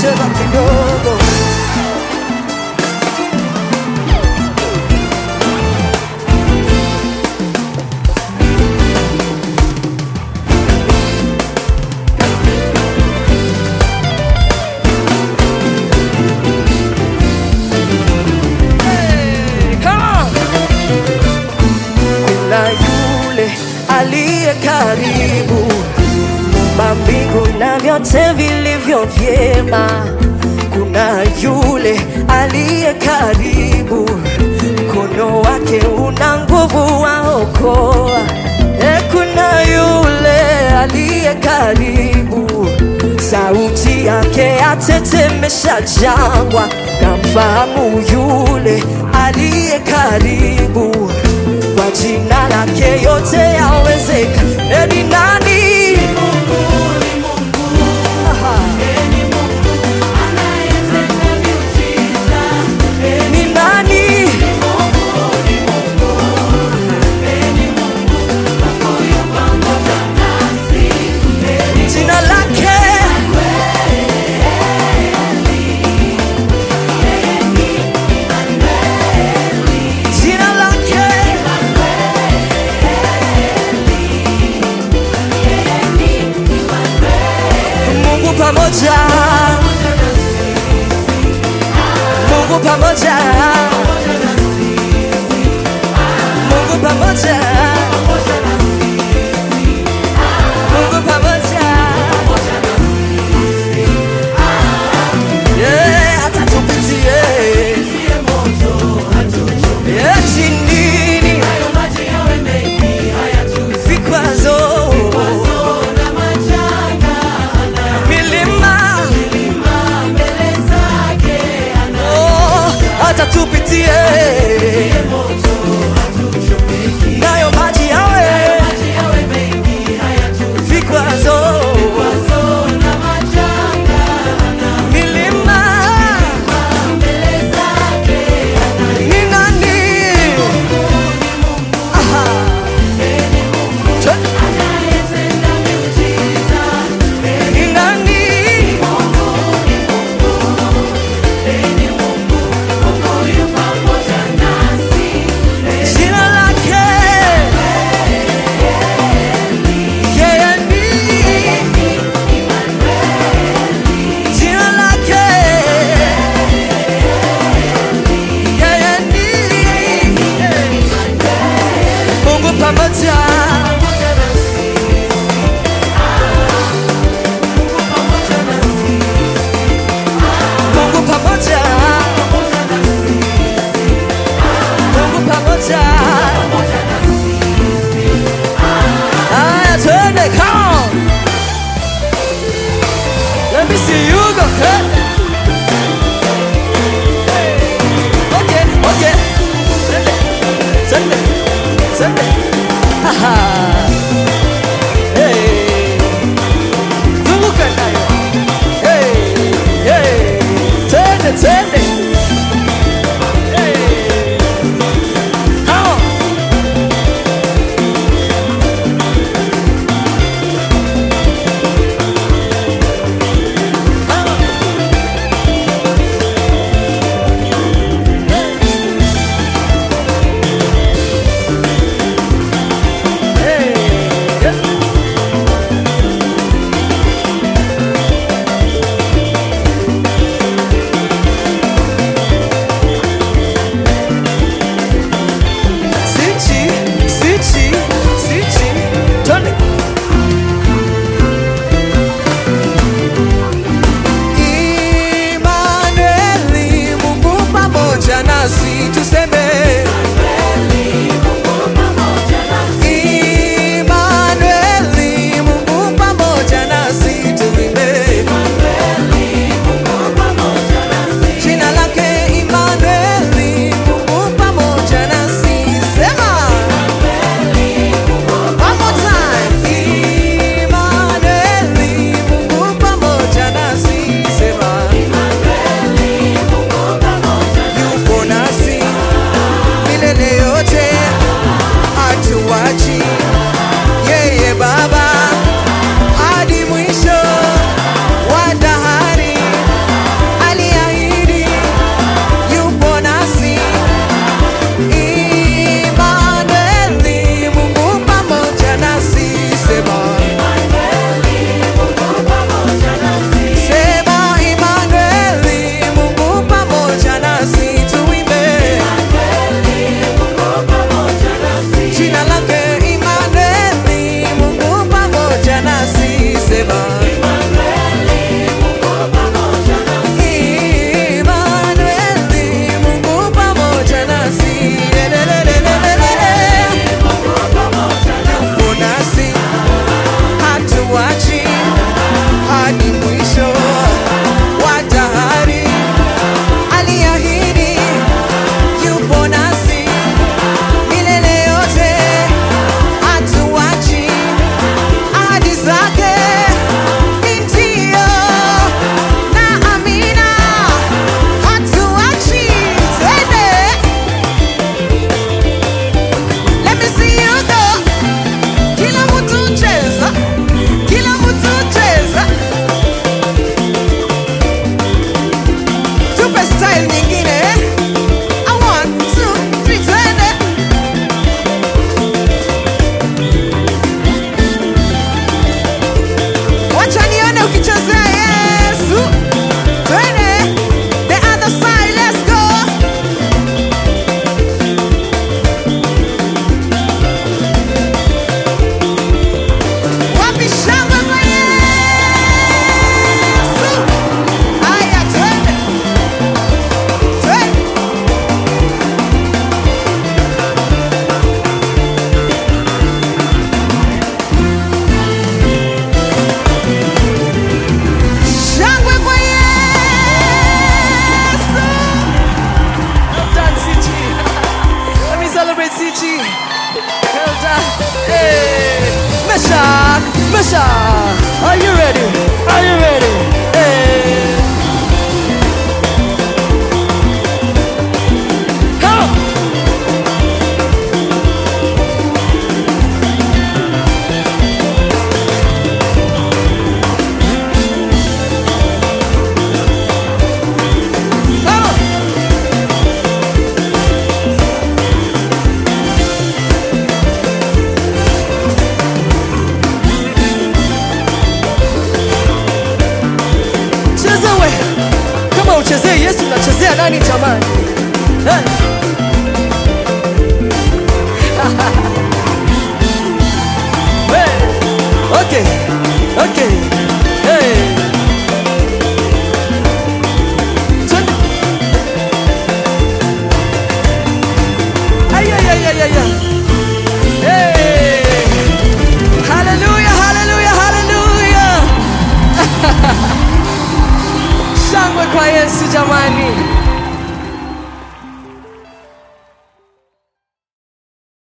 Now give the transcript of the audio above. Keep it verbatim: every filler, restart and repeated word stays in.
cheza kidogo. Aliye karibu mbingu na vyote vilivyo vyema. Kuna yule aliye karibu, mkono wake una nguvu waokoa. E, kuna yule aliye karibu, sauti yake yatetemesha jangwa. Namfahamu yule aliye karibu, kwa jina lake yote yawezeka. E, ni nani? Ni Mungu, ni Mungu. Aha. E, ni Mungu anayetenda miujiza. E, ni nani? Ni Mungu, ni Mungu. E, ni Mungu yuko pamoja nasi. E, ni jina lake pamoja, Mungu pamoja, Mungu pamoja, Mungu pamoja. Yeah, atatupitie eti nini vikwazo atatupa Sha. Are you ready? Are you ready? Hey. Come on. Come on. Cheza we. Kama uchezee Yesu unachezea nani jamani? Eh. We. Okay. Okay. Hey. Twende. Ay ay ay ay ay. ay. Hey. Hallelujah, hallelujah, hallelujah. Shangwe kwa Yesu jamani.